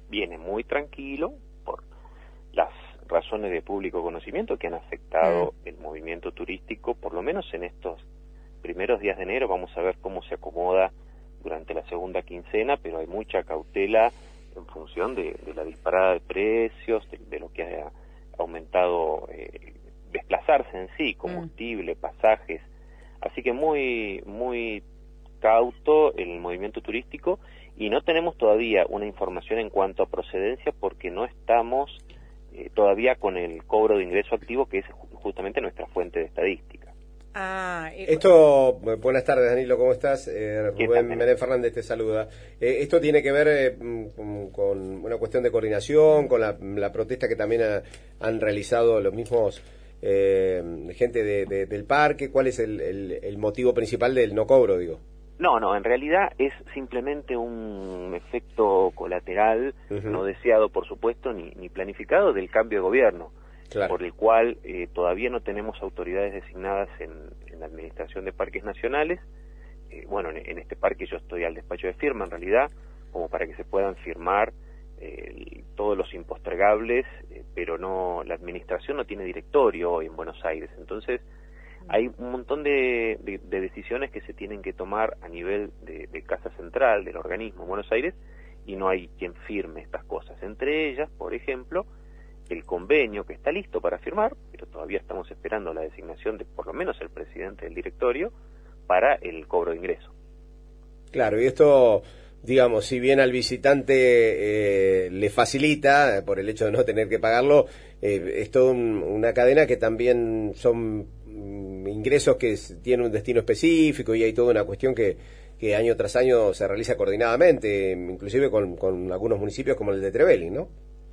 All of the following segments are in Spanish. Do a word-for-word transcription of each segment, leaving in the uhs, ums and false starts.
viene muy tranquilo por las razones de público conocimiento que han afectado mm. el movimiento turístico, por lo menos en estos primeros días de enero. Vamos a ver cómo se acomoda durante la segunda quincena, pero hay mucha cautela en función de, de la disparada de precios, de, de lo que ha aumentado eh, desplazarse en sí, combustible, mm. pasajes, así que muy, muy cauto el movimiento turístico, y no tenemos todavía una información en cuanto a procedencia porque no estamos eh, todavía con el cobro de ingreso activo, que es justamente nuestra fuente de estadística. Ah, eh, esto, buenas tardes Danilo, ¿cómo estás? Eh, Rubén Menem Fernández te saluda. Eh, esto tiene que ver eh, con una cuestión de coordinación, con la, la protesta que también ha, han realizado los mismos eh, gente de, de, del parque. ¿Cuál es el, el, el motivo principal del no cobro, digo? No, no, en realidad es simplemente un efecto colateral, uh-huh. no deseado por supuesto, ni, ni planificado, del cambio de gobierno. Claro. Por el cual eh, todavía no tenemos autoridades designadas en, en la Administración de Parques Nacionales. Eh, bueno, en, en este parque yo estoy al despacho de firma, en realidad, como para que se puedan firmar eh, todos los impostergables, eh, pero no, la Administración no tiene directorio hoy en Buenos Aires. Entonces, hay un montón de, de, de decisiones que se tienen que tomar a nivel de, de Casa Central, del organismo en Buenos Aires, y no hay quien firme estas cosas. Entre ellas, por ejemplo, el convenio que está listo para firmar, pero todavía estamos esperando la designación de por lo menos el presidente del directorio para el cobro de ingreso. Claro, y esto, digamos, si bien al visitante eh, le facilita, por el hecho de no tener que pagarlo, eh, es toda un, una cadena que también son mm, ingresos que tienen un destino específico, y hay toda una cuestión que, que año tras año se realiza coordinadamente, inclusive con, con algunos municipios como el de Trevelin, ¿no?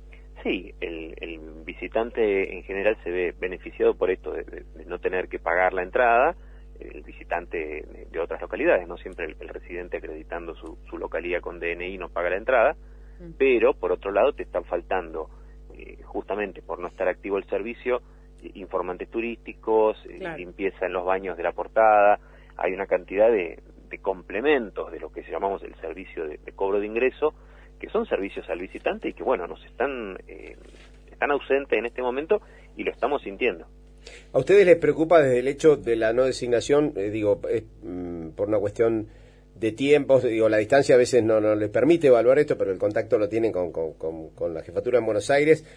Sí, el, el visitante en general se ve beneficiado por esto de, de, de no tener que pagar la entrada, el visitante de, de otras localidades, no siempre el, el residente acreditando su, su localidad con D N I no paga la entrada, mm. pero por otro lado te están faltando, eh, justamente por no estar activo el servicio, eh, informantes turísticos, eh, claro. limpieza en los baños de la portada, hay una cantidad de, de complementos de lo que llamamos el servicio de, de cobro de ingreso, que son servicios al visitante y que, bueno, nos están, eh, están ausentes en este momento y lo estamos sintiendo. ¿A ustedes les preocupa desde el hecho de la no designación, eh, digo, eh, por una cuestión de tiempos, digo, la distancia a veces no, no les permite evaluar esto, pero el contacto lo tienen con, con, con, con la jefatura en Buenos Aires?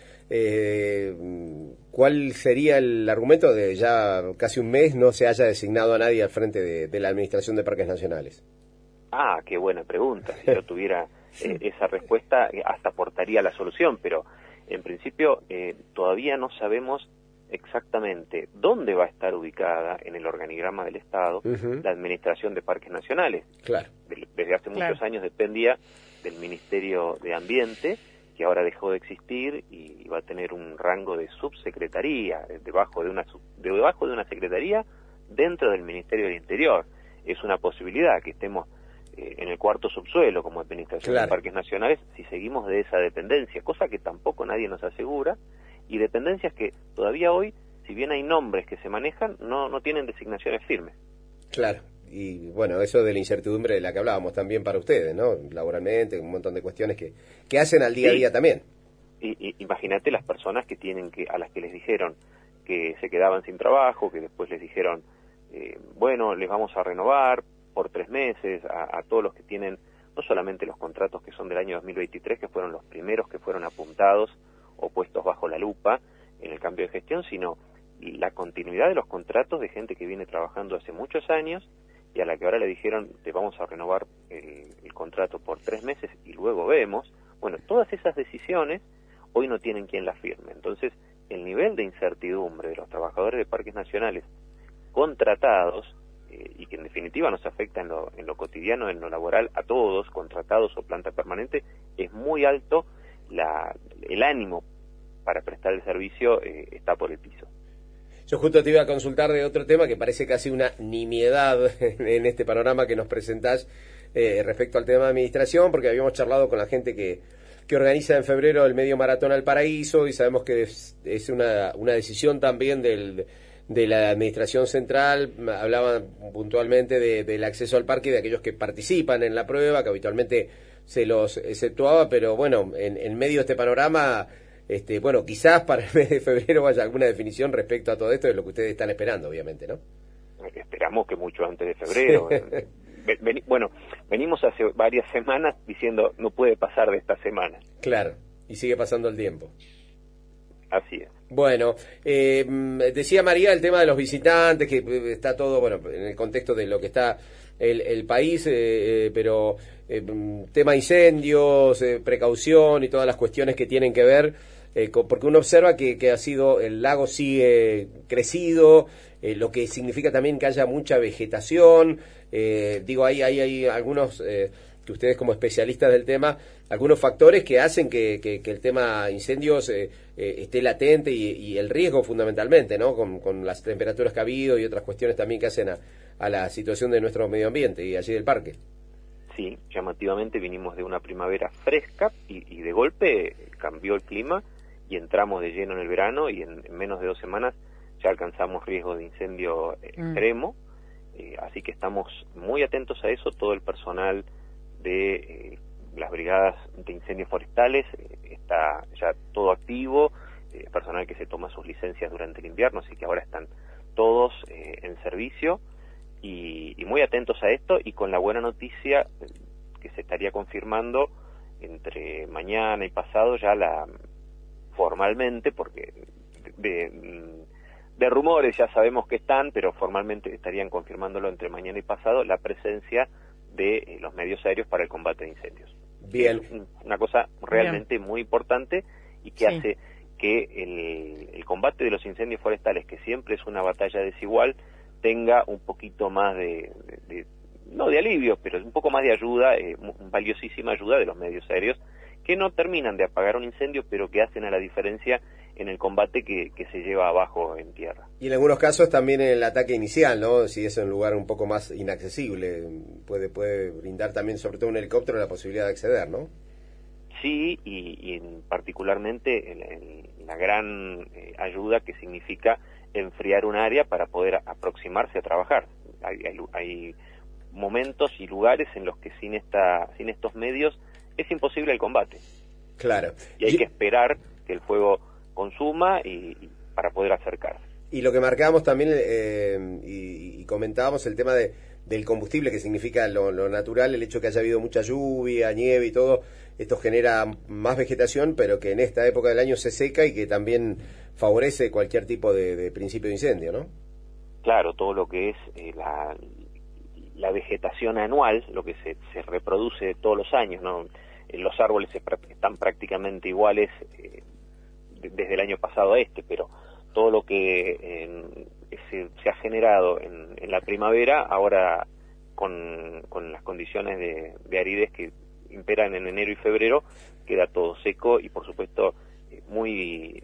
Eh, ¿Cuál sería el argumento de ya casi un mes no se haya designado a nadie al frente de, de la Administración de Parques Nacionales? Ah, qué buena pregunta. Si yo tuviera eh, esa respuesta, eh, hasta aportaría la solución, pero en principio eh, todavía no sabemos exactamente dónde va a estar ubicada en el organigrama del Estado uh-huh. la Administración de Parques Nacionales. Claro. Desde hace claro. muchos años dependía del Ministerio de Ambiente, que ahora dejó de existir y va a tener un rango de subsecretaría, debajo de una, de debajo de una secretaría dentro del Ministerio del Interior. Es una posibilidad que estemos eh, en el cuarto subsuelo como Administración claro. de Parques Nacionales si seguimos de esa dependencia, cosa que tampoco nadie nos asegura, y dependencias que todavía hoy, si bien hay nombres que se manejan, no, no tienen designaciones firmes. Claro, y bueno, eso de la incertidumbre de la que hablábamos también para ustedes, ¿no? Laboralmente, un montón de cuestiones que, que hacen al día sí. a día también. Y, y, imagínate las personas que tienen que, a las que les dijeron que se quedaban sin trabajo, que después les dijeron, eh, bueno, les vamos a renovar por tres meses, a, a todos los que tienen, no solamente los contratos que son del año dos mil veintitrés, que fueron los primeros que fueron apuntados o puestos bajo la lupa en el cambio de gestión, sino la continuidad de los contratos de gente que viene trabajando hace muchos años y a la que ahora le dijeron te vamos a renovar el, el contrato por tres meses y luego vemos. Bueno, todas esas decisiones hoy no tienen quien las firme. Entonces, el nivel de incertidumbre de los trabajadores de parques nacionales contratados, eh, y que en definitiva nos afecta en lo, en lo cotidiano, en lo laboral, a todos, contratados o planta permanente, es muy alto. La, el ánimo para prestar el servicio eh, está por el piso. Yo justo te iba a consultar de otro tema que parece casi una nimiedad en este panorama que nos presentás eh, respecto al tema de administración, porque habíamos charlado con la gente que, que organiza en febrero el Medio Maratón al Paraíso y sabemos que es, es una, una decisión también del, de la Administración Central. Hablaban puntualmente de, del acceso al parque de aquellos que participan en la prueba, que habitualmente se los exceptuaba, pero bueno, en, en medio de este panorama, este, bueno, quizás para el mes de febrero haya alguna definición respecto a todo esto de lo que ustedes están esperando, obviamente, ¿no? Esperamos que mucho antes de febrero. Ven, bueno, venimos hace varias semanas diciendo no puede pasar de esta semana. Claro, y sigue pasando el tiempo. Así es. Bueno, eh, decía María el tema de los visitantes, que está todo, bueno, en el contexto de lo que está el, el país, eh, eh, pero eh, tema incendios, eh, precaución y todas las cuestiones que tienen que ver, eh, con, porque uno observa que, que ha sido, el lago sigue crecido, eh, lo que significa también que haya mucha vegetación, eh, digo, hay, hay, hay algunos... Eh, que ustedes como especialistas del tema, algunos factores que hacen que, que, que el tema incendios eh, eh, esté latente y, y el riesgo fundamentalmente, ¿no? Con, con las temperaturas que ha habido y otras cuestiones también que hacen a, a la situación de nuestro medio ambiente y allí del parque. Sí, llamativamente vinimos de una primavera fresca y, y de golpe cambió el clima y entramos de lleno en el verano y en, en menos de dos semanas ya alcanzamos riesgo de incendio extremo, mm. eh, así que estamos muy atentos a eso, todo el personal de eh, las brigadas de incendios forestales eh, está ya todo activo, eh, personal que se toma sus licencias durante el invierno, así que ahora están todos eh, en servicio y, y muy atentos a esto y con la buena noticia eh, que se estaría confirmando entre mañana y pasado ya la formalmente, porque de, de, de rumores ya sabemos que están, pero formalmente estarían confirmándolo entre mañana y pasado la presencia de eh, los medios aéreos para el combate de incendios. Bien. Es una cosa realmente Bien. muy importante y que sí. hace que el, el combate de los incendios forestales, que siempre es una batalla desigual, tenga un poquito más de, de, de no de alivio, pero un poco más de ayuda, eh, valiosísima ayuda de los medios aéreos, que no terminan de apagar un incendio, pero que hacen a la diferencia en el combate que, que se lleva abajo en tierra. Y en algunos casos también en el ataque inicial, ¿no? Si es un lugar un poco más inaccesible, puede puede brindar también, sobre todo un helicóptero, la posibilidad de acceder, ¿no? Sí, y, y en particularmente en, en la gran eh, ayuda que significa enfriar un área para poder aproximarse a trabajar. Hay, hay, hay momentos y lugares en los que sin esta sin estos medios es imposible el combate. Claro. Y hay y... que esperar que el fuego consuma y, y para poder acercarse. Y lo que marcábamos también eh, y, y comentábamos el tema de, del combustible, que significa lo, lo natural, el hecho que haya habido mucha lluvia, nieve y todo, esto genera más vegetación, pero que en esta época del año se seca y que también favorece cualquier tipo de, de principio de incendio, ¿no? Claro, todo lo que es eh, la, la vegetación anual, lo que se, se reproduce todos los años, ¿no? Los árboles se, están prácticamente iguales eh, desde el año pasado a este, pero todo lo que eh, se, se ha generado en, en la primavera, ahora con, con las condiciones de, de aridez que imperan en enero y febrero, queda todo seco y por supuesto muy